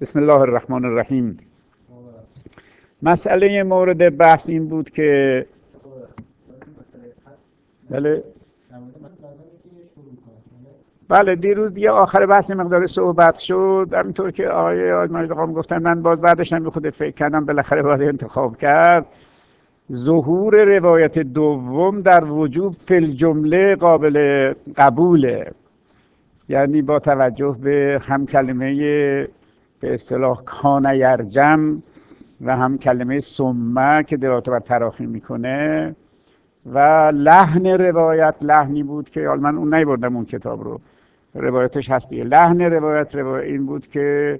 بسم الله الرحمن الرحیم. مسئله مورد بحث این بود که بله دیروز دیگه آخر بحث مقدار صحبت شد، همینطور که آقای مجید آقا گفتن، من باز بعدش هم خود فکر کردم بالاخره باید انتخاب کرد. ظهور روایت دوم در وجوب فی الجمله قابل قبوله، یعنی با توجه به هم کلمه به اصطلاح کان یرجم و هم کلمه ثم که دلالت بر تراخی میکنه و لحن روایت لحنی بود که حالا من اون نیبردم اون کتاب رو، روایتش هست دیگه. لحن روایت این بود که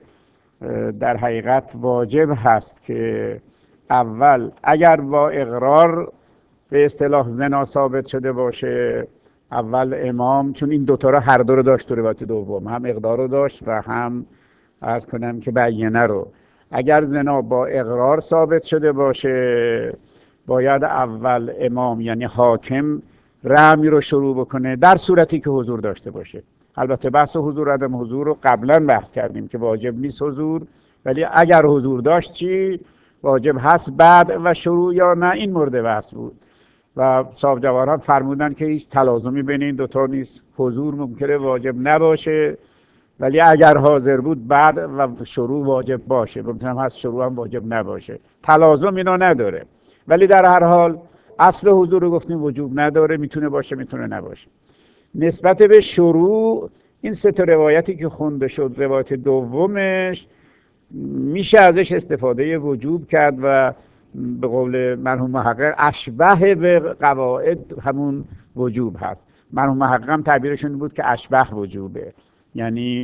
در حقیقت واجب هست که اول اگر با اقرار به اصطلاح زنا ثابت شده باشه، اول امام، چون این دوتا رو هر دو رو داشت تو روایت دوم، هم اقرار رو داشت و هم عرض کنم که بینه رو. اگر زنا با اقرار ثابت شده باشه باید اول امام یعنی حاکم رمی رو شروع بکنه، در صورتی که حضور داشته باشه. البته بحث حضور عدم حضور رو قبلا بحث کردیم که واجب نیست حضور، ولی اگر حضور داشت چی واجب هست بعد و شروع یا نه، این مورد بحث بود. و صاحب جواهرات فرمودن که هیچ تلازمی بین این دوتا نیست، حضور ممکنه واجب نباشه ولی اگر حاضر بود بعد و شروع واجب باشه، ممکنه هست شروع هم واجب نباشه، تلازم اینا نداره. ولی در هر حال اصل حضور رو گفتیم وجوب نداره، میتونه باشه میتونه نباشه. نسبت به شروع این سه تا روایتی که خونده شد، روایت دومش میشه ازش استفاده وجوب کرد و به قول مرحوم محقق اشبه به قواعد همون وجوب هست. مرحوم محقق هم تعبیرشون بود که اشبه وجوبه، یعنی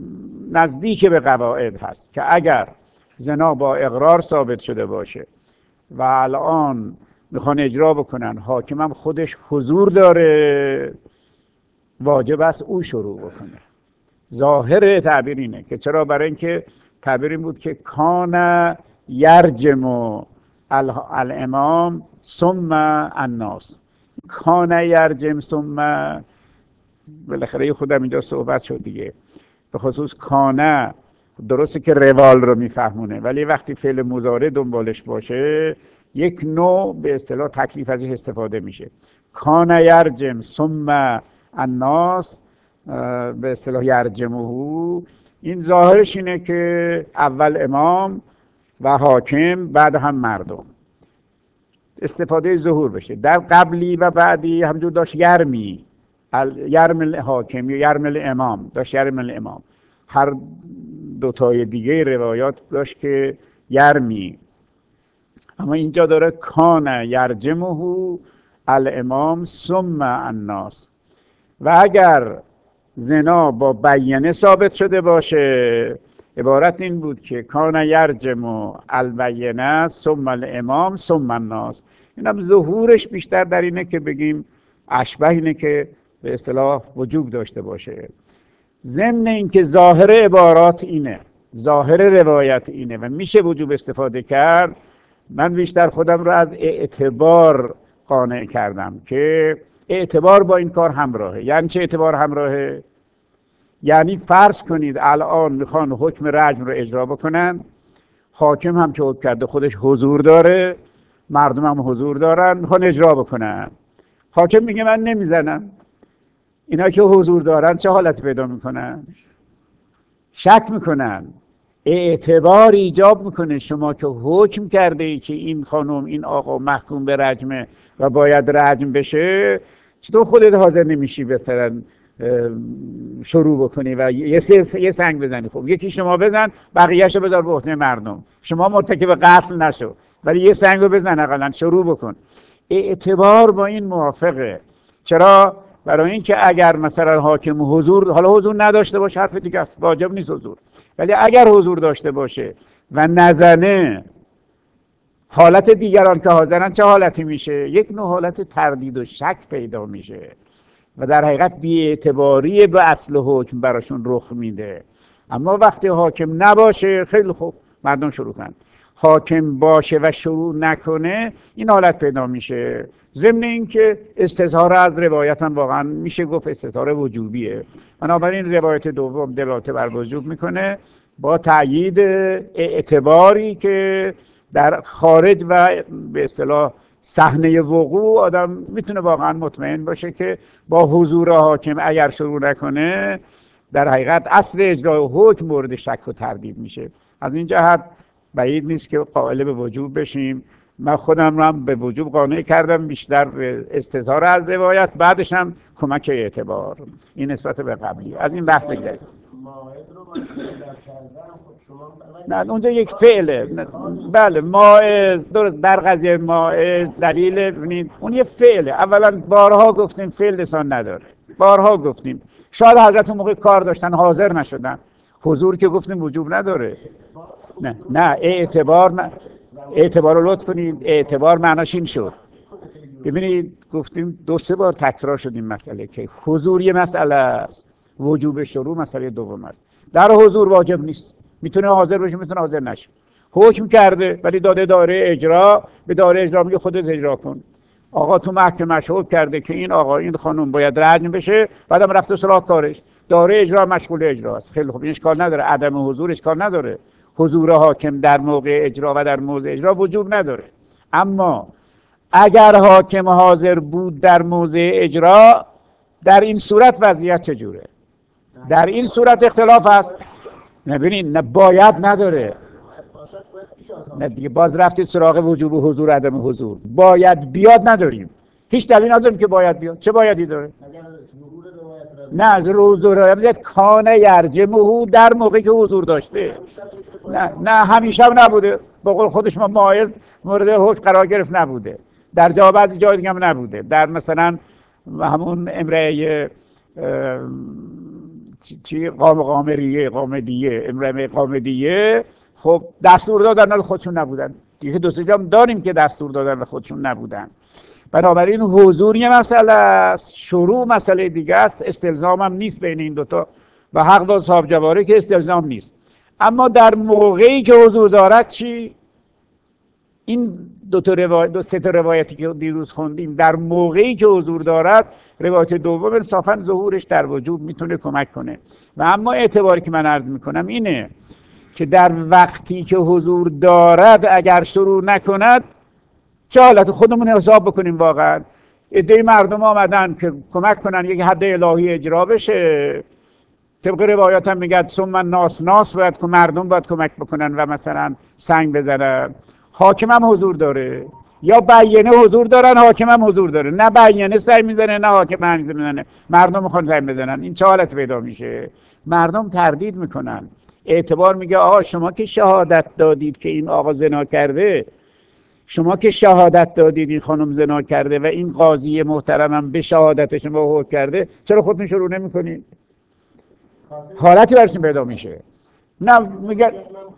نزدیک به قواعد هست که اگر زنا با اقرار ثابت شده باشه و الان میخوان اجرا بکنن، حاکمم خودش حضور داره، واجب است او شروع بکنه. ظاهر تعبیر اینه که چرا؟ برای اینکه تعبیر این بود که کان یرجم الامام ثم الناس. کان یرجم ثم، بالاخره خودم اینجا صحبت شد دیگه، به خصوص کانه درسته که روال رو میفهمونه، ولی وقتی فعل مضارع دنبالش باشه یک نوع به اصطلاح تکلیف ازش استفاده میشه. کان یرجم ثم الناس، به اصطلاح یرجمه، این ظاهرش اینه که اول امام و حاکم بعد هم مردم، استفاده ظهور بشه. در قبلی و بعدی همجور داشت یرمی، یرم الحاکم یا یرم الامام، داشت یرم الامام. هر دوتای دیگه روایات داشت که یرمی، اما اینجا داره کان یرجمه الامام ثم الناس. و اگر زنا با بینه ثابت شده باشه، عبارت این بود که کان یرجم البینه ثم الامام ثم الناس. اینم ظهورش بیشتر در اینه که بگیم اشبه اینه که به اصطلاح وجوب داشته باشه. ضمن اینکه ظاهر عبارات اینه، ظاهر روایت اینه و میشه وجوب استفاده کرد، من بیشتر خودم رو از اعتبار قانع کردم که اعتبار با این کار همراهه. یعنی چه اعتبار همراهه؟ یعنی فرض کنید الان میخوان حکم رجم رو اجرا بکنن، حاکم هم که حکم کرده خودش حضور داره، مردم هم حضور دارن، میخوان اجرا بکنن. حاکم میگه من نمیزنم. اینا که حضور دارن چه حالتی پیدا میکنن؟ شک میکنن. اعتبار ایجاب میکنه. شما که حکم کرده ای که این خانم این آقا محکوم به رجمه و باید رجم بشه، چطور خودت حاضر نمیشی مثلا شروع بکنی و یه سنگ بزنی؟ خب یکی شما بزن، بقیه‌شو بذار به عهده مردم، شما مرتکب قتل نشو ولی یه سنگ رو بزن، اقلا شروع بکن. اعتبار با این موافقه. چرا؟ برای اینکه اگر مثلا حاکم حضور، حالا حضور نداشته باشه حرف دیگه است، واجب نیست حضور، ولی اگر حضور داشته باشه و نزنه، حالت دیگران که حاضرن چه حالتی میشه؟ یک نوع حالت تردید و شک پیدا میشه و در حقیقت بی‌اعتباری به اصل حکم براشون رخ میده. اما وقتی حاکم نباشه، خیلی خوب مردم شروع کنن. حاکم باشه و شروع نکنه، این حالت پیدا میشه. ضمن اینکه استظهار از روایت هم واقعا میشه گفت استظهار وجوبیه، بنابراین روایت دوم دلالت بر وجوب میکنه. با تأیید اعتباری که در خارج و به اصطلاح صحنه وقوع آدم میتونه واقعا مطمئن باشه که با حضور حاکم اگر شروع نکنه در حقیقت اصل اجرای حکم مورد شک و تردید میشه. از این جهت بعید نیست که قائل به وجوب بشیم. من خودم رو هم به وجوب قانع کردم، بیشتر به استظهار از روایت، بعدش هم کمک اعتبار. این نسبت به قبلی. از این بحث بگذارید. نه اونجا یک فعله. بله ماعز درست، در قضیه ماعز دلیل ببینید اون یه فعله. اولا بارها گفتیم فعل لسان نداره، بارها گفتیم. شاید حضرت اون موقع کار داشتن حاضر نشدن. حضور که گفتیم وجوب نداره. نه اعتبار رو لطف کنید. اعتبار معناش این شد، ببینید گفتیم 2-3 بار تکرار شد این مسئله که حضور یه مسئله است، وجوب شروع مسئله دوم است. در حضور واجب نیست، میتونه حاضر باشه میتونه حاضر نشه. حکم کرده ولی داده دایره اجرا، به دایره اجرا میگه خودت اجرا کن. آقا تو محکمه حکم کرده که این آقا این خانم باید رجم بشه، بعدم رفته سراغ کارش، دایره اجرا مشغول اجراست. خیلی خوب، این اشکال نداره، عدم حضور اشکال نداره. حضور حاکم در موقع اجرا و در موضع اجرا وجوب نداره. اما اگر حاکم حاضر بود در موضع اجرا، در این صورت وضعیت چجوره؟ در این صورت اختلاف هست. نبینید نه باید نداره، نه دیگه باز رفتید سراغ وجوب و حضور عدم حضور. باید بیاد نداریم، هیچ دلیل نداریم که باید بیاد. چه بایدی داره؟ نه از حضور روایت کانه یرجمه در موقعی که حضور داشته. نه همیشه هم نبوده. به قول خودش ما ماعز مورد حکم قرار گرفت نبوده. در بعضی جای دیگه هم نبوده. در مثلا همون امرأه امرأه قامدیه خب دستور دادن و خودشون نبودن. دیگه 2-3 جا داریم که دستور دادن و خودشون نبودن. بنابراین حضور یه مسئله است، شروع مسئله دیگه است. استلزام هم نیست بین این دوتا و حق داد صاحب جواره که استلزام نیست. اما در موقعی که حضور دارد چی؟ این سه تا روایتی که دیروز خوندیم، در موقعی که حضور دارد، روایت دوم انصافا ظهورش در وجوب میتونه کمک کنه. و اما اعتباری که من عرض میکنم اینه که در وقتی که حضور دارد اگر شروع نکند، چه حالت خودمون حساب بکنیم. واقعا عده مردم آمدن که کمک کنن یک حد الهی اجرا بشه، طبق روایات هم میگه ثم الناس باید که مردم باید کمک بکنن و مثلا سنگ بزنن. حاکم هم حضور داره، یا بیینه حضور دارن حاکم هم حضور داره، نه بیینه سنگ میزنه نه حاکم هم میزنه، مردم میخوان سنگ بزنن. این چه حالت پیدا میشه؟ مردم تردید میکنن. اعتبار میگه آقا شما که شهادت دادید که این آقا زنا کرده، شما که شهادت دادید این خانم زنا کرده و این قاضی محترمم به شهادت شما حکم کرده، چرا خودتون شروع نمیکنید؟ حالتی برشون پیدا میشه. نه میگه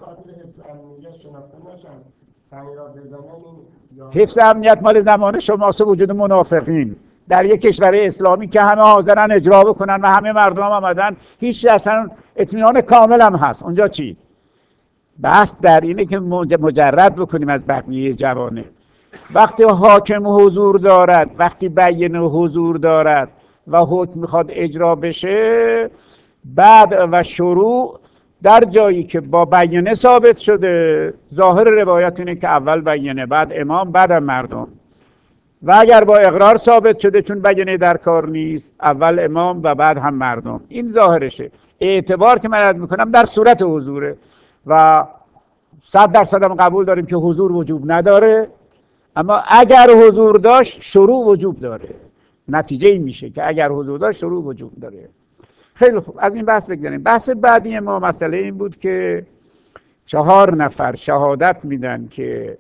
حفظ امنیت مال زمان شماست، وجود منافقین در یک کشور اسلامی که همه حاضرن اجرا بکنن و همه مردم هم آمدن، هیچ اصلا اطمینان کامل هم هست. اونجا چی؟ بحث در اینه که مجرد بکنیم از بقیه جوانه. وقتی حاکم حضور دارد، وقتی بیینه حضور دارد و حکم میخواد اجرا بشه، بعد و شروع در جایی که با بیینه ثابت شده، ظاهر روایت اینه که اول بیینه بعد امام بعد مردم، و اگر با اقرار ثابت شده چون بیینه در کار نیست، اول امام و بعد هم مردم. این ظاهرشه. اعتبار که من عرض میکنم در صورت حضوره و 100% هم قبول داریم که حضور وجوب نداره. اما اگر حضور داشت شروع وجوب داره. نتیجه این میشه که اگر حضور داشت شروع وجوب داره. خیلی خوب، از این بحث بگذاریم. بحث بعدی ما مسئله این بود که 4 نفر شهادت میدن که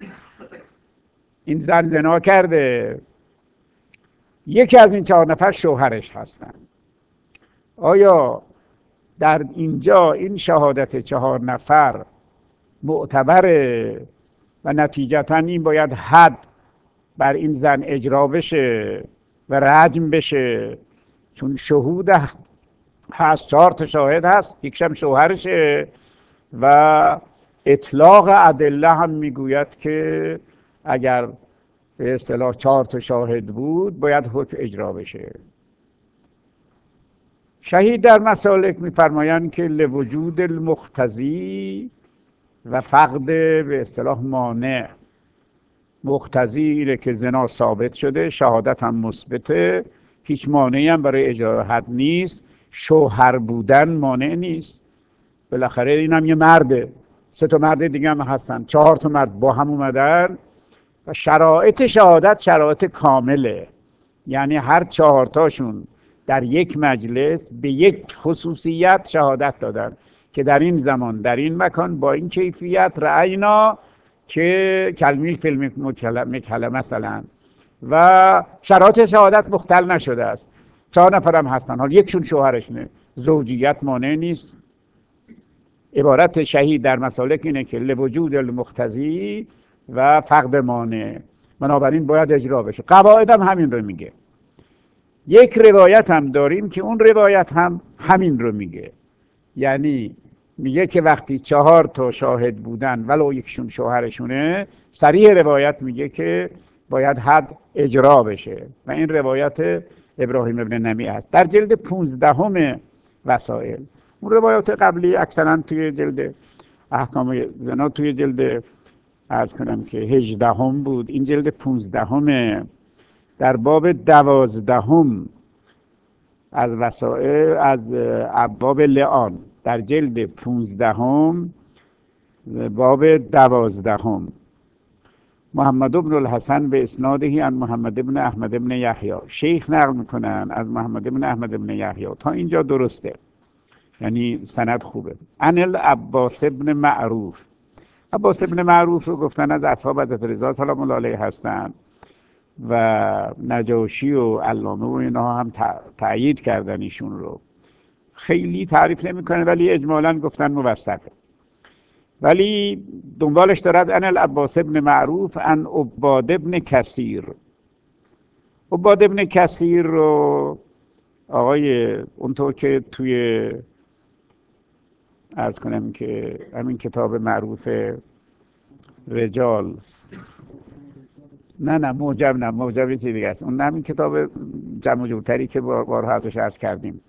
این زن زنا کرده، یکی از این 4 نفر شوهرش هستن. آیا در اینجا این شهادت 4 نفر معتبره و نتیجتا این باید حد بر این زن اجرا بشه و رجم بشه؟ چون شهود هست، 4 تا شاهد هست، یکشم شوهرشه و اطلاق ادله هم میگوید که اگر به اصطلاح 4 تا شاهد بود باید حکم اجرا بشه. شهید در مسالک میفرمایند که لوجود المقتضی و فقد به اصطلاح مانع. مقتضی اینه که زنا ثابت شده، شهادت هم مثبته، هیچ مانعی هم برای اجرای حد نیست، شوهر بودن مانع نیست، بالاخره اینم یه مرده، 3 تا مرد دیگه هم هستن، 4 تا مرد با هم اومدن و شرایط شهادت شرایط کامله، یعنی هر 4 تاشون در یک مجلس به یک خصوصیت شهادت دادن که در این زمان در این مکان با این کیفیت رأینا که کلمی فیلم مکلمه مثلا و شرایط شهادت مختل نشده است. 4 نفر هم هستن، حالا یکشون شوهرشونه، زوجیت مانع نیست. عبارت شهید در مسالک اینه که لوجود المقتضی و فقد مانع، بنابراین باید اجرا بشه. قواعد هم همین رو میگه. یک روایت هم داریم که اون روایت هم همین رو میگه، یعنی میگه که وقتی 4 تا شاهد بودن ولو یکشون شوهرشونه، صریح روایت میگه که باید حد اجرا بشه و این روایت ابراهیم ابن نمی است در جلد 15 وسائل. اون روایات قبلی اکثرا توی جلد احکام زنا توی جلد عرض کنم که 18 بود، این جلد 15 در باب 12 از وسائل از ابواب لعان، در جلد 15 باب 12 محمد بن الحسن به اسناده عن محمد بن احمد بن یحیی، شیخ نقل میکنن از محمد بن احمد بن یحیی، تا اینجا درسته، یعنی سند خوبه. عن العباس بن معروف، عباس بن معروف رو گفتن از اصحاب حضرت رضا سلام الله علیه هستن و نجاشی و علامه و اینها هم تأیید کردن ایشون رو، خیلی تعریف نمیکنه ولی اجمالاً گفتن موثقه. ولی دنبالش دارد ان العباس بن معروف ان عباد بن کثیر. عباد بن کثیر رو آقای اونطور که توی عرض کنم که همین کتاب معروف رجال، نه موجب چیز دیگه است، اون همین کتاب جمع جورتری که بارها ازش عرض کردیم،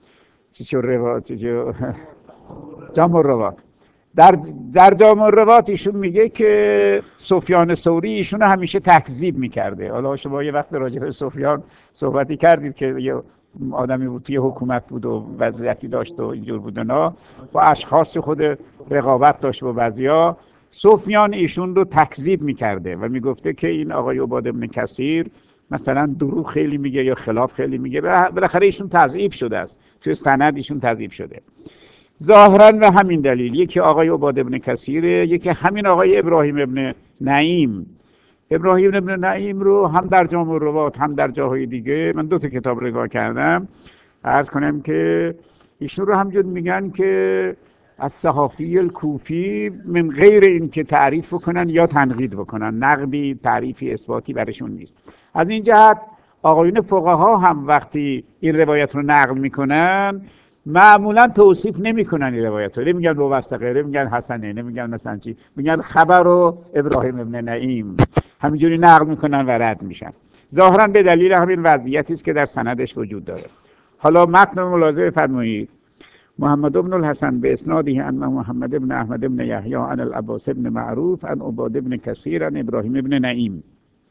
جمع الروات، در جامع الروات ایشون میگه که سفیان ثوری ایشون همیشه تکذیب میکرده. حالا شما یه وقت راجع به سفیان صحبتی کردید که یه آدمی بود توی حکومت بود و وضعیتی داشت و اینجور بود، نه با اشخاص خود رقابت داشت با بعضیا. سفیان ایشون رو تکذیب میکرده و میگفته که این آقای عباد بن کثیر مثلا دروغ خیلی میگه یا خلاف خیلی میگه، بالاخره ایشون تضعیف شده است، توی سند ایشون تضعیف شده. ظاهرا به همین دلیل یکی آقای عباد بن کثیره، یکی همین آقای ابراهیم ابن نعیم. ابراهیم ابن نعیم رو هم در جامع الروات هم در جاهای دیگه، من 2 تا کتاب نگاه کردم، عرض کنم که ایشون رو همجور میگن که از صحافی الکوفی من غیر این که تعریف بکنن یا تنقید بکنن، نقدی تعریفی اثباتی برشون نیست. از این جهت آقایون فقها هم وقتی این روایت رو نقل میکنن معمولا توصیف نمیکنن این روایت رو، نمیگن موثقه، نمیگن حسنه، نمیگن مثلا چی، میگن خبر و ابراهیم ابن نعیم، همینجوری نقل میکنن و رد میشن، ظاهرا به دلیل همین وضعیتی است که در سندش وجود داره. حالا متن ملاحظه فرمایید. محمد بن الحسن به اسناده عن محمد بن احمد بن یحیی عن العباس بن معروف عن عباد بن کثیر عن ابراهیم بن نعیم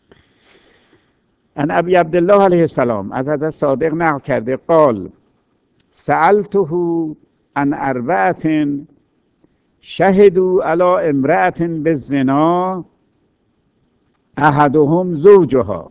عن ابی عبدالله علیه السلام، از حضرت صادق نقل کرده قال سألته عن 4 شهدوا على امرأة بالزنا احدهم زوجها،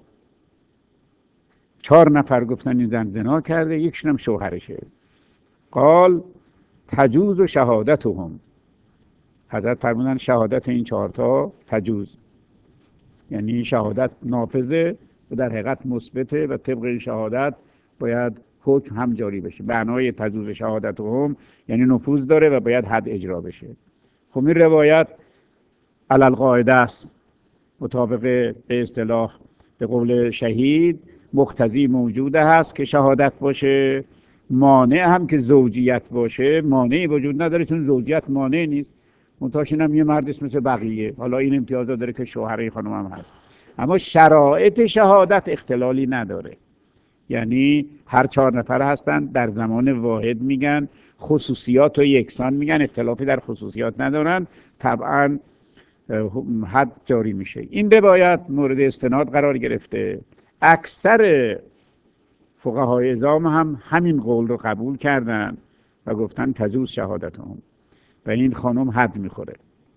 4 نفر گفتن این زن زنا کرده، یکشون هم شوهرشه. قال تجوز شهادتهم، حضرت فرمودن شهادت این 4 تا تجوز، یعنی شهادت نافذه و در حقیقت مثبته و طبق این شهادت باید حکم هم جاری بشه. معنای تجوز شهادتهم یعنی نفوذ داره و باید حد اجرا بشه. خب این روایت علل قاعده است، مطابق به اصطلاح به قول شهید مقتضی موجوده هست که شهادت باشه، مانع هم که زوجیت باشه، مانعی وجود نداره چون زوجیت مانع نیست، منتهاش اینم یه مرد است مثل بقیه، حالا این امتیاز داره که شوهر این خانم هم هست، اما شرایط شهادت اختلالی نداره. یعنی هر 4 نفر هستن در زمان واحد میگن، خصوصیات رو یکسان میگن، اختلافی در خصوصیات ندارن، طبعا حد جاری میشه. این روایت مورد استناد قرار گرفته. اکثر فقهای عظام هم همین قول رو قبول کردن و گفتن تجوز شهادتهم و این خانم حد میخوره.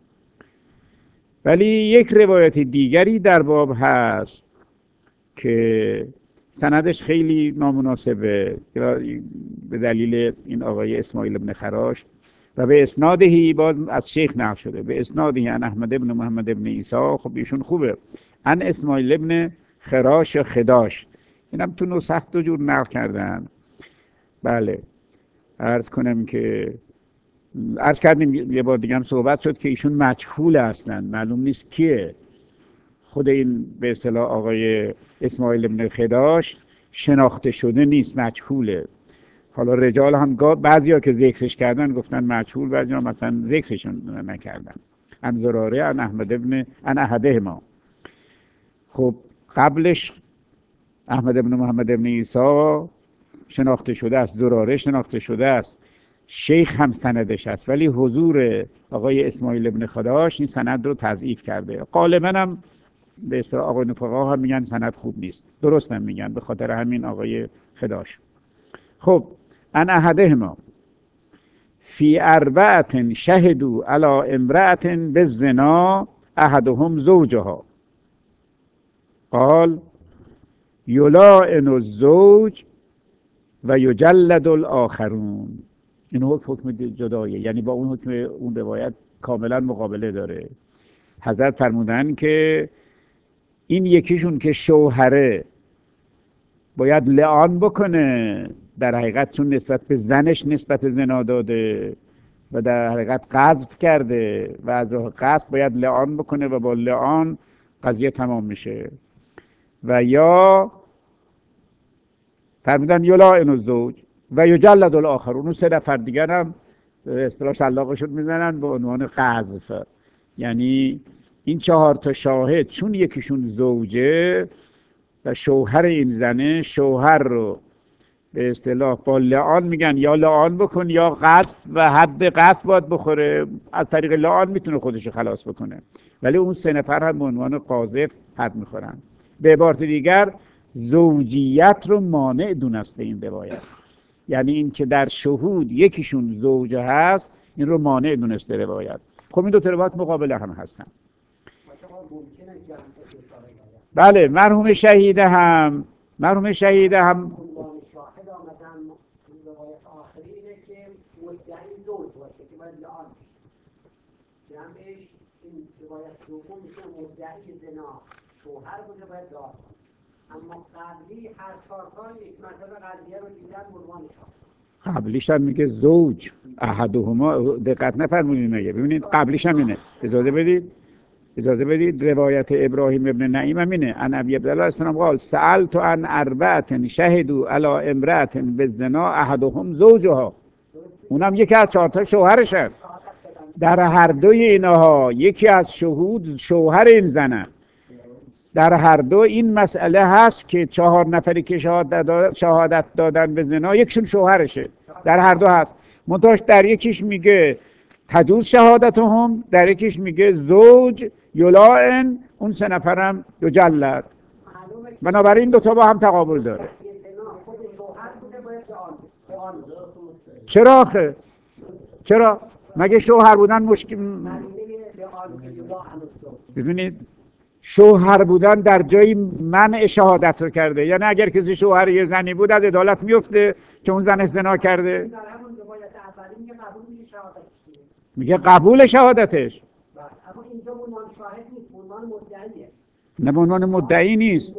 ولی یک روایت دیگری در باب هست که سندش خیلی نامناسبه به دلیل این آقای اسماعیل ابن خراش و به اسنادهی باز از شیخ نقل شده، به اسنادهی ان احمد ابن محمد ابن عیسی. خب ایشون خوبه، ان اسماعیل ابن خراش یا خداش، اینم تو نسخ 2 جور نقل کردن. بله عرض کنم که عرض کردیم یه بار دیگه هم صحبت شد که ایشون مجهول هستن، معلوم نیست کیه. خود این به اصطلاح آقای اسماعیل ابن خداش شناخته شده نیست، مجهوله. حالا رجال هم بعضیا که ذکرش کردن گفتن مجهول، بعضیا مثلا ذکرشون نکردن. ان زراره ان احمد ابن ان احدهما. خب قبلش احمد ابن محمد ابن عیسی شناخته شده است، زراره شناخته شده است، شیخ هم سندش است، ولی حضور آقای اسماعیل ابن خداش این سند رو تضعیف کرده. غالبا هم به اصطلاح آقای فقها هم میگن سند خوب نیست، درست هم میگن، به خاطر همین آقای خداش. خب ان احدهما فی 4 شهدوا علی امرأة بالزنا احدهم زوجها قال یلائن الزوج و یجلد الاخرون. این حکم جداییه، یعنی با اون حکم اون روایت کاملا مقابله داره. حضرت فرمودن که این یکیشون که شوهره باید لعان بکنه، در حقیقت چون نسبت به زنش نسبت زنا داده و در حقیقت قذف کرده و از راه قذف باید لعان بکنه و با لعان قضیه تمام میشه. و یا فرمودن یلائن الزوج و یجلد الاخرون، اون 3 نفر دیگر هم به اصطلاح شلاقشون میزنن به عنوان قذف. یعنی این 4 تا شاهد چون یکیشون زوجه و شوهر این زنه، شوهر رو به اصطلاح با لعان میگن یا لعان بکن یا قذف و حد قذف باید بخوره، از طریق لعان میتونه خودش رو خلاص بکنه، ولی اون 3 نفر هم به عنوان قاذف حد میخورن. به عبارت دیگر زوجیت رو مانع دونسته این روایت، یعنی این که در شهود یکیشون زوجه هست این رو مانع دونسته روایت. خب این 2 تا روایت مقابله هم هستن. بله مرحوم شهیده هم شاهد آمدن روایت آخری اینه که مدعی زوج باشه که باید لعان جمعش. این روایت دوم میشه مدعی زنا شوهر بوده باید لعان، اما قبلی هر 4 تا یک مرتبه قضیه رو دیدن عنوان شاهد. قبلیش هم میگه زوج احدهما، دقت نفرمودید مگه؟ ببینید قبلیش هم اینه. اجازه بدید روایت ابراهیم ابن نعیم هم اینه. ان ابی عبدالله السلام قال سألت عن 4 شهدوا علی امرأة بالزنا احدهم زوجها، اونم یکی از 4 تا شوهرشه. در هر دوی اینها یکی از شهود شوهر این زنه. در هر دو این مسئله هست که 4 نفری که شهادت دادن به زنا یکشون شوهرشه، در هر دو هست. منتهاش در یکیش میگه تجوز شهادتهم، در یکیش میگه زوج یلائن، اون 3 نفرم یجلد. بنابراین این 2 تا با هم تقابل داره. چرا مگه شوهر بودن مشکل؟ ببینید شوهر بودن در جای منع شهادت رو کرده، یعنی اگر کسی شوهر یه زنی بود از عدالت میفته که اون زن زنا کرده، میگه قبول شهادتش. اما اینجا عنوان شاهد نیست، عنوان مدعیه. نه عنوان مدعی نیست.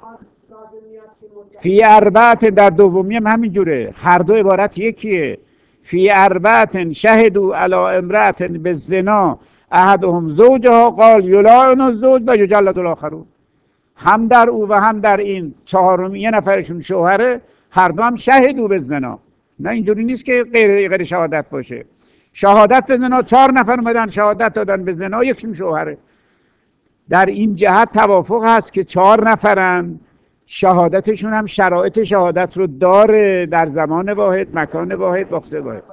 فی 4 در دومی هم همینجوره، هر دو عبارت یکیه. فی 4 شهدوا علی امرأة بالزنا احدهم زوجها قال یلائن الزوج و یجلد الاخرون. هم در او و هم در این 4 یه نفرشون شوهره، هر دو هم شهدوا بالزنا. نه اینجوری نیست که غیر شهادت باشه. شهادت به زنا 4 نفر اومدن شهادت دادن به زنا، یکشون شوهره. در این جهت توافق هست که 4 نفرن شهادتشون هم شرایط شهادت رو داره، در زمان واحد، مکان واحد، وقت واحد.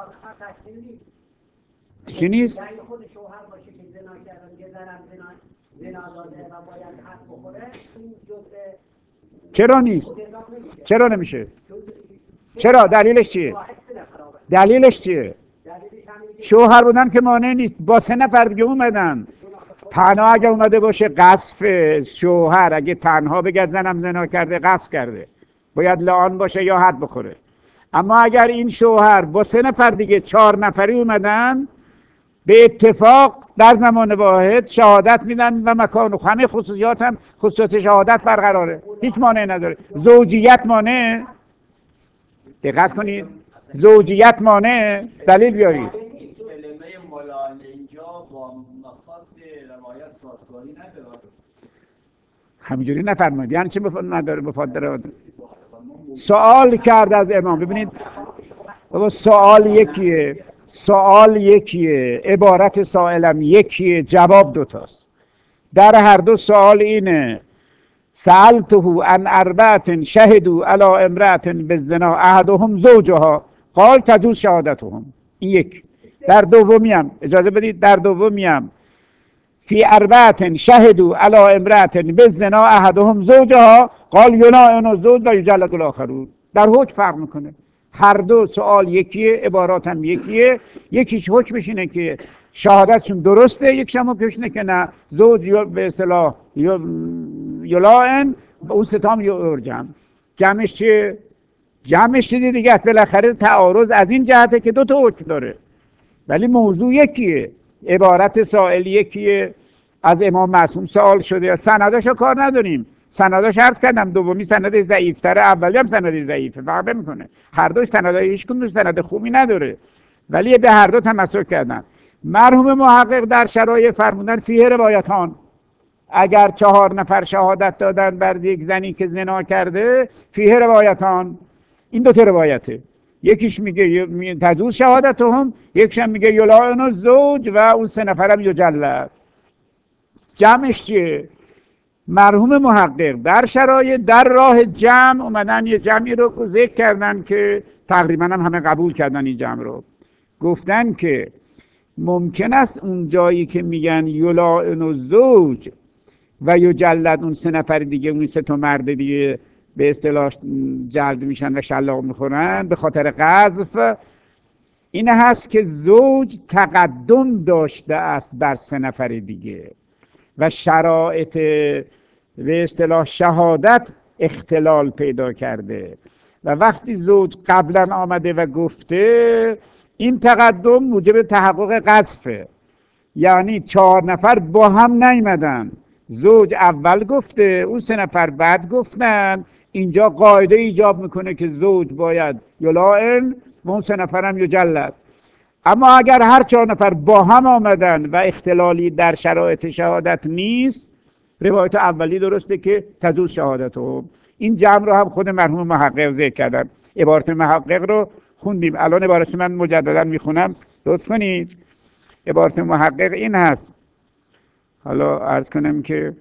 چی نیست؟ یعنی خود شوهر باشه که زنا کردن، یه ذره زنا داده و باید حق بخوره، این جزء چرا نیست؟ چرا نمیشه؟ چرا؟ دلیلش چیه؟ دلیلش چیه؟ شوهر بودن که مانع نیست، با 3 نفر دیگه اومدن. تنها اگه اومده باشه قذف، شوهر اگه تنها بگه زنم زنا کرده، قذف کرده، باید لعان باشه یا حد بخوره. اما اگر این شوهر با 3 نفر دیگه 4 نفری اومدن، به اتفاق در زمان واحد شهادت میدن و مکان و همه خصوصیات هم خصوصیات شهادت برقراره، هیچ مانع نداره. زوجیت مانع، دقت کنید، زوجیت مانع، دلیل بیارید. کلمه ملائم اینجا با مخاط روایت سازگاری نداره. همینجوری نفرمایید، یعنی چه نداره مفاد داره؟ سوال کرد از امام. ببینید بابا، سوال یکیه، عبارت سائلم یکیه، جواب 2 تاست. در هر 2 سوال اینه: سألته عن 4 شهدوا علی امرأة بالزنا احدهم زوجها قال تجوز شهادتهم. این یک. در دومی هم اجازه بدید، در دومی هم فی 4 شهدوا علی امرأة بالزنا احدهم زوجها قال یلعن الزوج و یجلد الاخرون. در حکم فرق میکنه. هر 2 سوال یکیه، عبارات هم یکیه. یکیش حکمش اینه که شهادتشون درسته، یکیش هم حکمش اینه که نه، زوج به اصطلاح یلعن، اون ستام یرجم. جمعش چیه؟ جمعش چیزی دیگه است. بالاخره تعارض از این جهته که 2 تا حکم داره، ولی موضوع یکیه، عبارت سائل یکیه. از امام معصوم سوال شده، سنداش رو کار نداریم، سنداش عرض کردم، دومی سندش ضعیف‌تره، اولی هم سندش ضعیفه، فرق نمی‌کنه. هر دوش سندای هیچ کدومش سند خوبی نداره، ولی به هر 2 تمسک کردن. مرحوم محقق در شرایع فرمودن فیه روایتان، اگر 4 نفر شهادت دادن بر یک زنی که زنا کرده، فیه روایتان، این 2 تا روایته. یکیش میگه تجوز شهادتهم، یکیش هم میگه یلعن الزوج و اون 3 نفرم یجلد. جمعش چیه؟ مرحوم محقق در شرایط در راه جمع اومدن یه جمعی رو ذکر کردن که تقریبا هم همه قبول کردن این جمع رو. گفتن که ممکن است اون جایی که میگن یلعن الزوج و یجلد، اون 3 نفر دیگه، اون 3 تا مرد دیگه به اصطلاح جلد میشن و شلاق میخورن به خاطر قذف، این هست که زوج تقدم داشته است بر 3 نفر دیگه و شرایط به اصطلاح شهادت اختلال پیدا کرده و وقتی زوج قبلا آمده و گفته، این تقدم موجب تحقق قذفه. یعنی 4 نفر با هم نیامدن، زوج اول گفته، اون 3 نفر بعد گفتن، اینجا قاعده ایجاب میکنه که زوج باید یلعن و اون 3 نفرم یجلد. اما اگر هر 4 نفر با هم آمدن و اختلالی در شرایط شهادت نیست، روایت اولی درسته که تجوز شهادتهم. این جمع رو هم خود مرحوم محقق ذکر کردن. عبارت محقق رو خوندیم، الان عبارت من مجددا میخونم، لطف کنید. عبارت محقق این هست، حالا عرض کنم که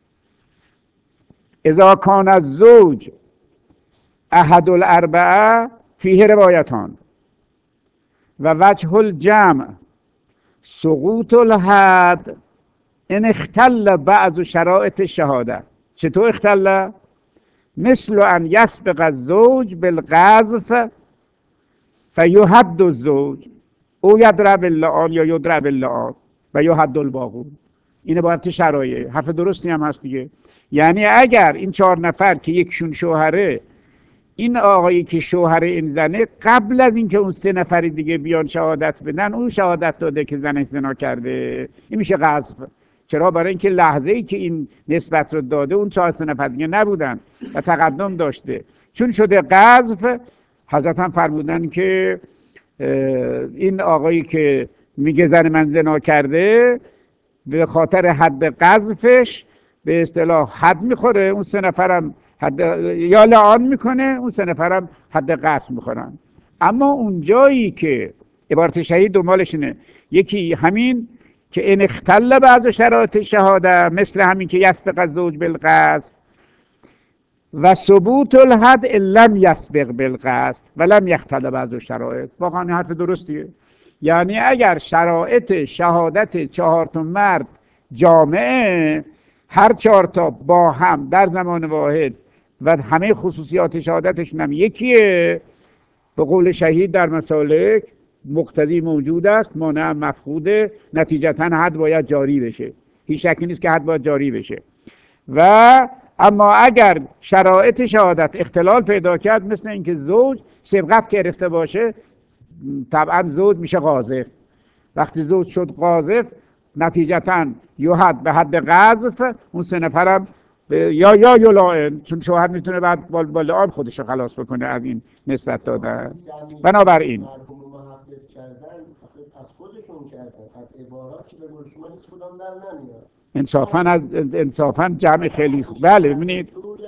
اذا کان الزوج احد الاربعه فیه روایتان و وجه الجمع سقوط الحد ان اختل بعض شرایط شهاده. چطور اختل؟ مثل ان یسبق الزوج بالقذف فیحد الزوج او یضرب اللعان یا یضرب اللعان و یحد الباقون. این عبارت شرایع، حرف درستی هم هست دیگه. یعنی اگر این 4 نفر که یکشون شوهره، این آقایی که شوهر این زنه قبل از اینکه اون 3 نفر دیگه بیان شهادت بدن، اون شهادت داده که زنش زنا کرده، این میشه قذف. چرا؟ برای اینکه لحظه ای که این نسبت رو داده اون 4 نفر دیگه نبودن و تقدم داشته. چون شده قذف، حضرت هم فرمودن که این آقایی که میگه زن من زنا کرده، به خاطر حد قذفش به اصطلاح حد میخوره، اون 3 نفرم حد یا لعان میکنه، اون 3 نفرم حد قذف میخورن. اما اون جایی که عبارت شهید دنبالش اینه، یکی همین که ان اختل بعض شرایط شهاده، مثل همین که یسبق الزوج بالقذف، و ثبوت الحد لم یسبق بالقصد و لم یختل بعض الشرایط. واقعا حرف درستیه. یعنی اگر شرایط شهادت 4 تا مرد جامعه، هر 4 تا با هم در زمان واحد و همه خصوصیات شهادتشون هم یکیه، به قول شهید در مسالک مقتضی موجود است، مانع مفقوده، نتیجتا حد باید جاری بشه. هیچ شکی نیست که حد باید جاری بشه. و اما اگر شرایط شهادت اختلال پیدا کرد، مثل اینکه زوج سبقت گرفته باشه، طبعا زوج میشه قاذف. وقتی زوج شد قاذف، نتیجتا یحد به حد قذف، اون 3 نفرم یا یلائن، چون شوهر میتونه بعد با لعان خودش رو خلاص بکنه از این نسبت دادن. بنابراین از خودشون کردن، از عبارات که به قول شما هیچ کدام در نمیاد. انصافاً جمع خیلی خوب. بله ببینید،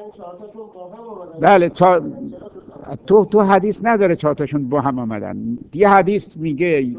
بله تو حدیث نداره 4 تاشون با هم آمدن. یه حدیث میگه،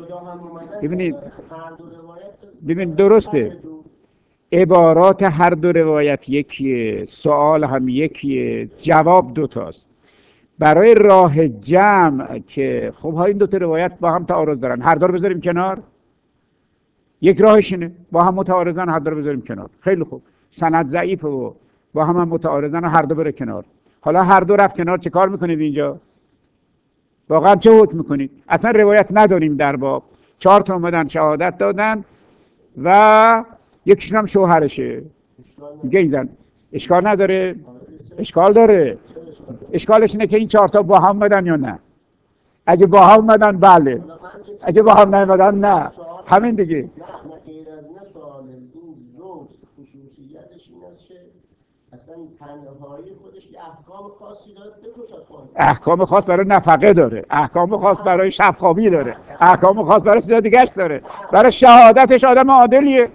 ببینید درسته، عبارات هر دو روایت یکیه، سوال هم یکیه، جواب 2 تاست. برای راه جمع که خب ها این 2 تا روایت با هم تعارض دارن، هر دو رو بذاریم کنار. یک راهش اینه با هم متعارضن، هر دو رو بذاریم کنار. خیلی خوب، سند ضعیفه و با هم متعارضن، هر دو بره کنار. حالا هر دو رفت کنار، چه کار میکنید اینجا؟ واقعا چه حکم میکنید؟ اصلا روایت نداریم در باب. 4 تا اومدن شهادت دادن و یکیشون هم شوهرشه. میگه این اشکال نداره؟ اشکال داره. اشکالش اینه که این 4 تا با هم اومدن یا نه. اگه با هم اومدن بله، اگه با هم نیومدن نه. همین دیگه. نه غیر از این سوال، این زوج خصوصیتش این است که اصلا تنهایی خودش یه احکام خاصی داره بکشد خواهد. احکام خاص برای نفقه داره، احکام خاص برای شبخوابی داره، احکام خاص برای چیز دیگه‌اش داره. برای شهادتش آدم عادلیه.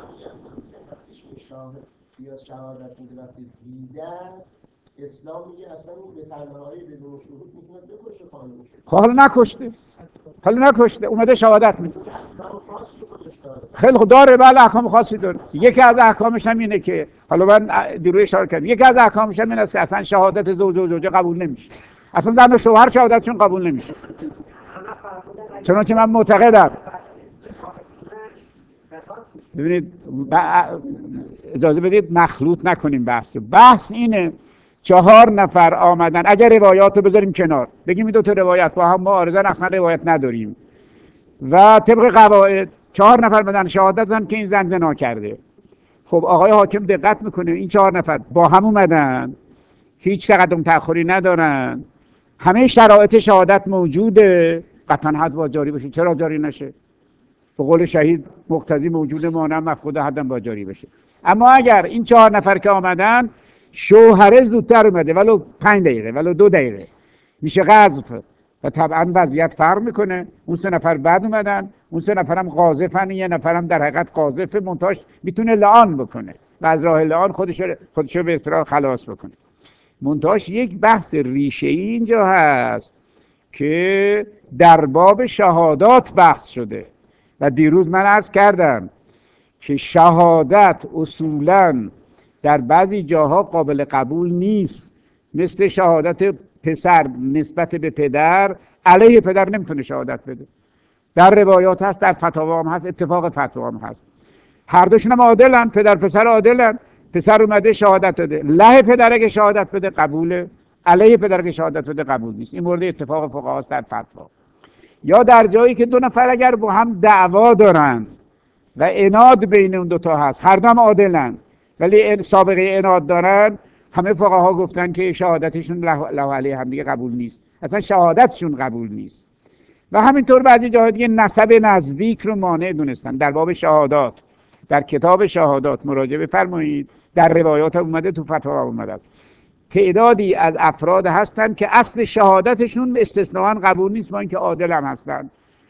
شهادت میده وقتی دیده است، اسلام میگه اصلا به تنهایی بدون شهود میتونه بکشه خانمش. خب حالا نکشته، اومده شهادت میده. خیلی خود داره، بله احکام خاصی داره. یکی از احکامش هم اینه که، حالا من دیروز اشاره کردم، یکی از احکامش هم این است که اصلا شهادت زوج و زوجه قبول نمیشه. اصلا زن و شوهر شهادتشون قبول نمیشه. چنانچه من معتقدم، ببینید اجازه بدید مخلوط نکنیم بحث اینه 4 نفر آمدن، اگر روایات رو بذاریم کنار، بگیم این 2 تا روایت با هم معارضن، اصلا روایت نداریم و طبق قواعد 4 نفر بدن شهادت دادن که این زن زنا کرده. خب آقای حاکم دقت میکنه، این 4 نفر با هم اومدن، هیچ تقدم تأخری ندارن، همه شرایط شهادت موجوده، قطعا حد باید جاری بشه. چرا جاری نشه؟ به قول شهید مقتضی موجود مانع مفقود حدم باید جاری بشه. اما اگر این 4 نفر که آمدن، شوهره زودتر اومده ولو 5 دقیقه ولو 2 دقیقه، میشه قذف و طبعا وضعیت فرق میکنه. اون 3 نفر بعد اومدن، اون 3 نفرم قاذفن، یه نفرم در حقیقت قاذف منتاش میتونه لعان بکنه و از راه لعان خودشو به اصطلاح خلاص بکنه. منتاش یک بحث ریشه‌ای اینجا هست که در باب شهادات بحث شده و دیروز من عرض کردم که شهادت اصولاً در بعضی جاها قابل قبول نیست. مثل شهادت پسر نسبت به پدر، علیه پدر نمیتونه شهادت بده. در روایات هست، در فتاوا هم هست، اتفاق فتاوا هم هست. هر دوشون هم عادلن، پدر پسر عادلن. پسر اومده شهادت داده، له پدر اگه شهادت بده قبوله، علیه پدر اگه شهادت بده قبول نیست. این مورد اتفاق فقهاست در فتوا. یا در جایی که 2 نفر اگر با هم دعوا دارن و عناد بین اون 2 تا هست، هر دو هم عادلن ولی سابقه عناد دارن، همه فقها گفتن که شهادتشون له علیه هم دیگه قبول نیست، اصلا شهادتشون قبول نیست. و همینطور بعضی جاها دیگه نسب نزدیک رو مانع دونستن. در باب شهادات، در کتاب شهادات مراجعه بفرمایید، در روایات اومده، تو فتاوا اومده، تعدادی از افراد هستن که اصل شهادتشون استثناءً قبول نیست با اینکه عادل هم هستن.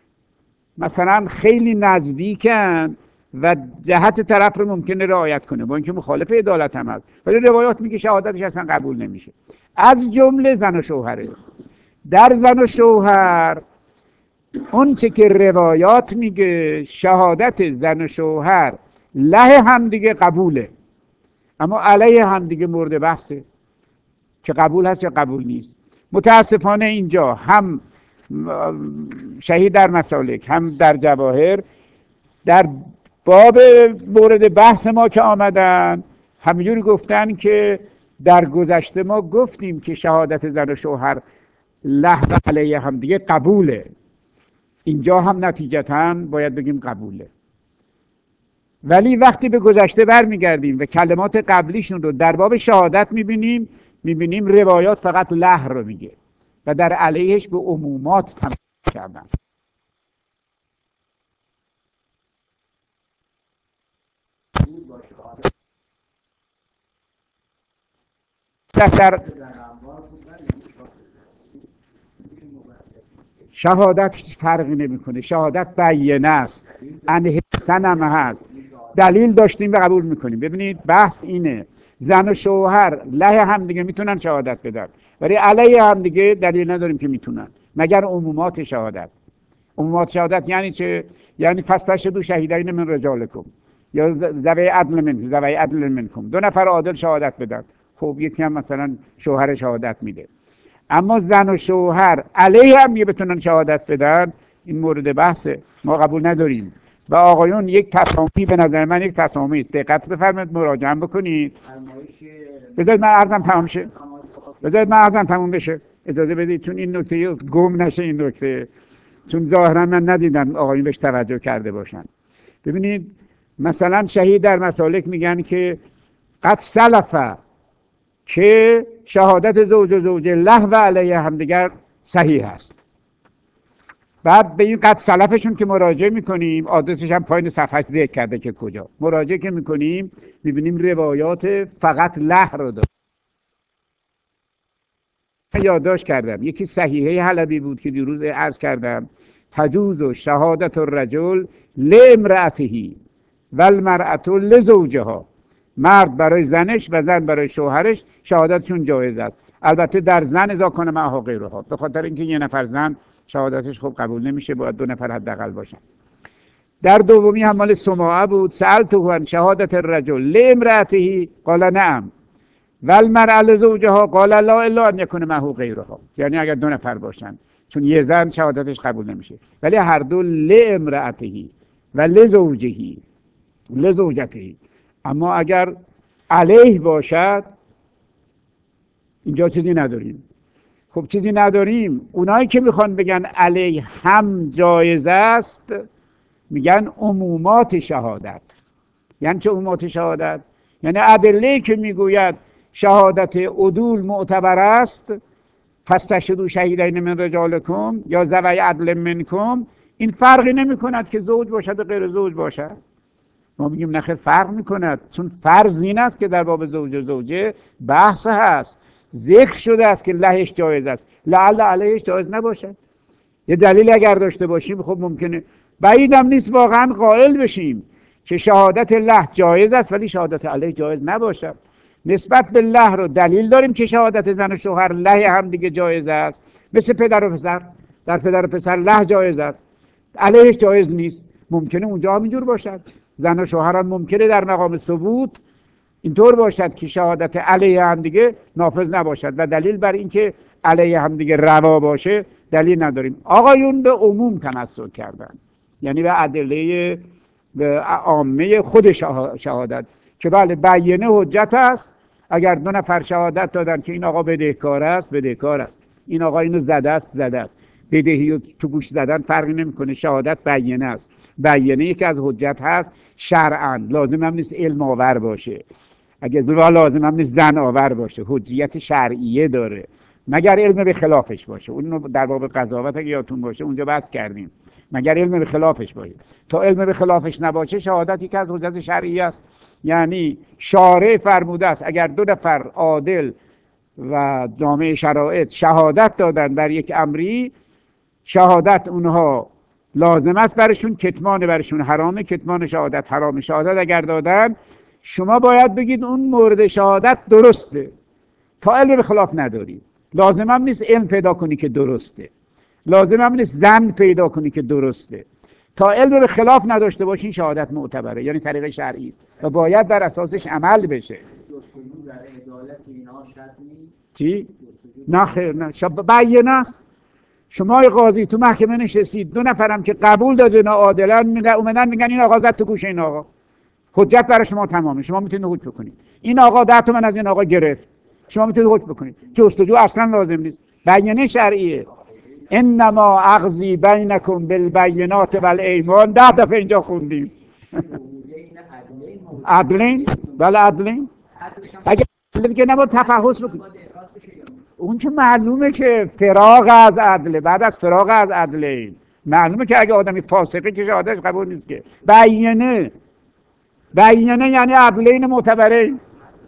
مثلا خیلی نزدیکن و جهت طرف رو ممکنه رعایت کنه با اینکه مخالف عدالت هم هست، ولی روایات میگه شهادتش اصلا قبول نمیشه. از جمله زن و شوهره. در زن و شوهر اون چه که روایات میگه شهادت زن و شوهر له هم دیگه قبوله، اما علیه هم دیگه مورد بحثه. که قبول هست یا قبول نیست. متاسفانه اینجا هم شهید در مسالک هم در جواهر در باب مورد بحث ما که آمدن همینجوری گفتن که در گذشته ما گفتیم که شهادت زن و شوهر له و علیه هم دیگه قبوله، اینجا هم نتیجتاً باید بگیم قبوله. ولی وقتی به گذشته برمیگردیم و کلمات قبلیشون رو در باب شهادت میبینیم روایات فقط له رو میگه و در علیهش به عمومات تمام کردن. در شهادت هیچ فرقی نمیکنه، شهادت بیانه است، انحسن هم هست، دلیل داشتیم و قبول میکنیم. ببینید بحث اینه، زن و شوهر له هم دیگه میتونن شهادت بدن ولی علیه هم دیگه دلیل نداریم که میتونن، مگر عمومات شهادت. عمومات شهادت یعنی چه؟ یعنی فاستشهدوا شهیدین من رجالکم یا ذوی عدل منکم، 2 نفر عادل شهادت بدن. خب یکی هم مثلا شوهر شهادت میده، اما زن و شوهر علیه هم یه بتونن شهادت بدن، این مورد بحثه، ما قبول نداریم. و آقایون یک تسامی، به نظر من یک تسامی است، دقت بفرمایید مراجعه بکنید. بذارید من عرضم تمام شه، تمام بشه، اجازه بدید، چون این نکته گم نشه، این نکته چون ظاهرا من ندیدم آقایون بهش توجه کرده باشن. ببینید مثلا شهید در مسالک میگن که قد سلفه که شهادت زوج و زوجه له و علیه همدیگر صحیح است. بعد به این قد سلفشون که مراجعه میکنیم، آدرسش هم پایین صفحه ذکر کرده که کجا مراجعه که میکنیم میبینیم روایات فقط له رو داره. یادداشت کردم یکی صحیحه حلبی بود که دیروز عرض کردم، تجوز شهادت الرجل لامرأته و المرأة لزوجها، مرد برای زنش و زن برای شوهرش شهادتشون جایز است، البته در زن اذا کنه معها غیرها، به خاطر اینکه یه نفر زن شهادتش خب قبول نمیشه، باید 2 نفر حداقل باشن. در دومی هم مال سماعه بود، سألته عن شهادت الرجل لامرأته قال نعم و المرأة لزوجها قال لا الا ان یکون معه غیرها، یعنی اگر 2 نفر باشن، چون یه زن شهادتش قبول نمیشه، ولی هر دو لامرأته و لزوجته. اما اگر علیه باشد اینجا چیزی نداریم. خب چیزی نداریم، اونایی که میخوان بگن علیه هم جایز است میگن عمومات شهادت. یعنی چه عمومات شهادت؟ یعنی ادله که میگوید شهادت عدول معتبر است، فاستشهدوا شهیدین من رجالکم یا ذوی عدل منکم، این فرقی نمی کند که زوج باشد و غیر زوج باشد. ما میگیم نخیر فرق میکند، چون فرض این است که در باب زوج و زوجه بحث هست، ذکر شده است که لهش جایز است، لعل علیهش جایز نباشد. یه دلیل اگر داشته باشیم خب ممکنه، بعیدم نیست واقعا قائل بشیم که شهادت له جایز است ولی شهادت علیه جایز نباشد. نسبت به له رو دلیل داریم که شهادت زن و شوهر له هم دیگه جایز است، مثل پدر و پسر، در پدر و پسر له جایز است علیهش جایز نیست. ممکنه اونجا همینجور باشد، زن و شوهر هم ممکنه در مقام ثبوت اینطور باشد که شهادت علیه هم دیگه نافذ نباشد و دلیل بر اینکه علیه هم دیگه روا باشه دلیل نداریم. آقایون به عموم تمسک کردن، یعنی به ادله به عامه خود شهادت که بله بیانه حجت است. اگر 2 نفر شهادت دادن که این آقا بدهکار است، این آقا اینو زده است، بدهی و تو گوش زدن فرقی نمیکنه، شهادت بیانه است. بیانه یکی از حجت هست شرعاً، لازم هم نیست علم آور باشه، اگه لازم هم نیست زن آور باشه، حجیت شرعیه داره مگر علم به خلافش باشه. اون در باب قضاوت اگه یادتون باشه اونجا بحث کردیم، مگر علم به خلافش باشه. تا علم به خلافش نباشه شهادت یکی از حجت شرعیه است. یعنی شارع فرموده است اگر 2 نفر عادل و جامع شرایط شهادت دادن بر یک امری، شهادت اونها لازم است برشون، کتمان برشون حرامه، کتمان شهادت حرامه. شهادت اگر دادن شما باید بگید اون مورد شهادت درسته، تا علم به خلاف نداری. لازم هم نیست علم پیدا کنی که درسته، لازم هم نیست زن پیدا کنی که درسته، تا علم به خلاف نداشته باشین شهادت معتبره، یعنی طریق شرعی است و باید بر اساسش عمل بشه. در عدالت اینها شرط نیست؟ چی؟ نه خیر، نه بیانه است. شما قاضی تو محکمه نشستید، 2 نفرم که قبول دادن عادلن اومدن میگن این آقا زد تو گوش این آقا، حجت برای شما تمامه، شما میتونید حکم بکنید. این آقا 10 تومن از این آقا گرفت، شما میتونید حکم بکنید. جستجو اصلا لازم نیست، بیانیه شرعیه. انما اقضی بینکم بالبینات والایمان 10 دفعه اینجا خوندیم. عدلین؟ بله عدلین. اگه دیگه نباید تفحص بکنید. اون که معلومه که فراغ از عدله، بعد از فراغ از عدلین معلومه که اگه آدمی فاسقه که شهادتش قبول نیست که. بیانیه یعنی عدلین معتبرین.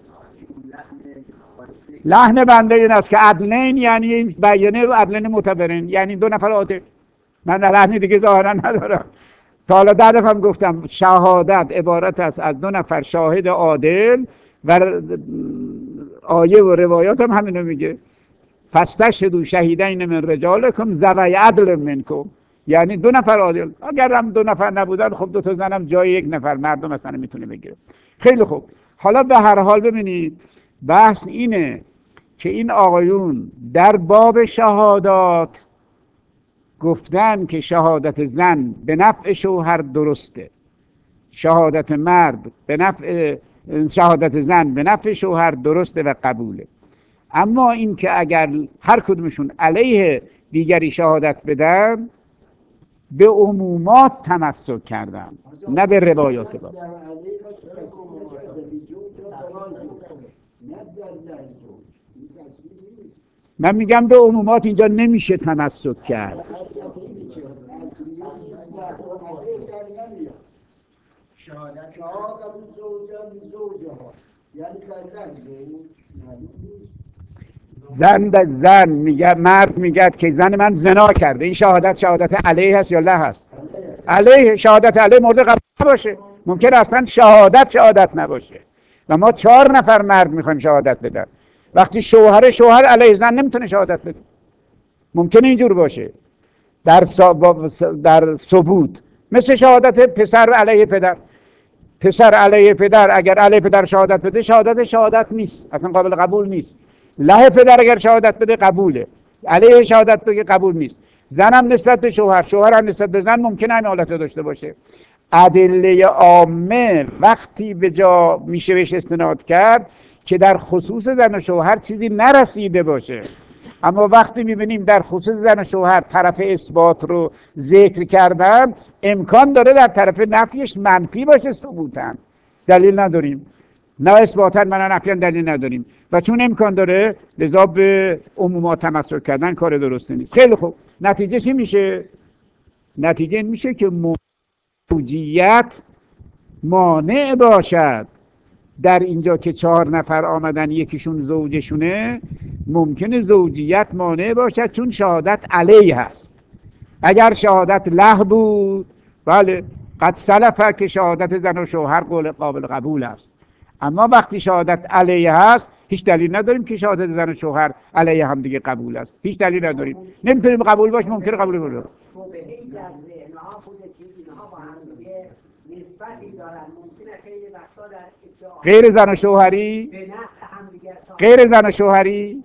لحن بنده این است که عدلین یعنی بیانیه و عدلین معتبرین، یعنی 2 نفر عادل. من لحن دیگه ظاهرا ندارم. تا حالا 10 دفعه هم گفتم شهادت عبارت است از 2 نفر شاهد عادل و آیه و روایات هم همینو میگه. فاستشهدوا شهیدین من رجالکم ذوی عدل منکم، یعنی 2 نفر عادل. اگر هم 2 نفر نبودن خب 2 تا زنم جای 1 نفر مردم مثلا میتونه بگیره. خیلی خوب. حالا به هر حال ببینید بحث اینه که این آقایون در باب شهادات گفتن که شهادت زن به نفع شوهر درسته، شهادت مرد به نفع شهادت زن به نفع شوهر درسته و قبوله. اما این که اگر هر کدومشون علیه دیگری شهادت بدن به عمومات تمسک کردن، نه به روایات با. من میگم به عمومات اینجا نمیشه تمسک کرد. زن میگه، مرد میگه که زن من زنا کرده، این شهادت علیه هست یا لا هست؟ علیه. شهادت علیه مورد قبول نباشه، ممکن اصلا شهادت نباشه و ما 4 نفر مرد میخوایم شهادت بدن. وقتی شوهر علیه زن نمیتونه شهادت بده. ممکنه اینجور باشه در ثبوت، مثل شهادت پسر علیه پدر. پسر علیه پدر اگر علیه پدر شهادت بده شهادت نیست، اصلا قابل قبول نیست. له پدر اگر شهادت بده قبوله، علیه شهادت بده قبول نیست. زنم نسبت به شوهر هم نسبت به زن ممکنه این حالت داشته باشه. ادله عامه وقتی به جا میشه بهش استناد کرد که در خصوص زن و شوهر چیزی نرسیده باشه. اما وقتی میبینیم در خصوص زن و شوهر طرف اثبات رو ذکر کردن، امکان داره در طرف نفیش منفی باشه ثبوتاً. دلیل نداریم، نه اثباتاً نه نفیاً دلیل نداریم و چون امکان داره لذا به عمومات تمسک کردن کار درستی نیست. خیلی خوب، نتیجه چی میشه؟ نتیجه این میشه که زوجیت مانع باشد. در اینجا که 4 نفر آمدن یکیشون زوجشونه، ممکنه زوجیت مانع باشد چون شهادت علیه هست. اگر شهادت له بود بله قد سلفه که شهادت زن و شوهر قابل قبول است. اما وقتی شهادت علیه هست هیچ دلیل نداریم که شهادت زن و شوهر علیه هم دیگه قبول است. هیچ دلیل نداریم، نمیتونیم قبول باشه، ممکنه قبول باشه. غیر زن و شوهری، غیر زن و شوهری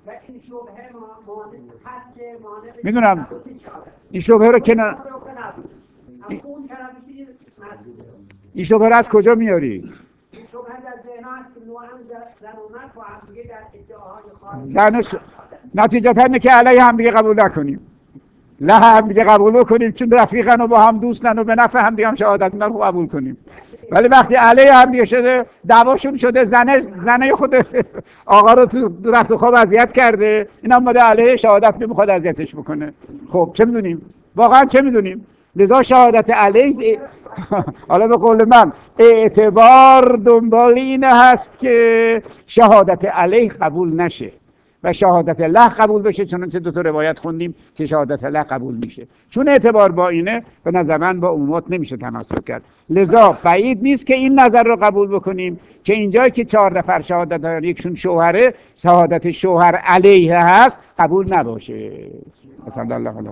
میدونم این شبهه رو کنار، این شبهه رو از کجا میاری؟ نتیجتا اینه که علیه هم دیگه قبول نکنیم، له هم دیگه قبول بکنیم چون رفیقن و با هم دوستن و به نفع هم دیگه هم شهادت میدن و قبول کنیم. ولی وقتی علیه هم دیگه شده، دعواشون شده، زنه خود آقا رو تو رفت خواب اذیت کرده، این هم ماده علیه شهادت میخواد اذیتش بکنه. خب چه میدونیم؟ واقعا چه میدونیم؟ لذا شهادت علیه حالا به قول من اعتبار دنبال اینه هست که شهادت علیه قبول نشه و شهادت له قبول بشه، چنانچه 2 تا روایت خوندیم که شهادت له قبول میشه. چون اعتبار با اینه به نظر من با عمومات نمیشه تمسک کرد. لذا بعید نیست که این نظر رو قبول بکنیم که اینجایی که 4 نفر شهادت دارن یکشون شوهره، شهادت شوهر علیه هست قبول نباشه. مثلا الله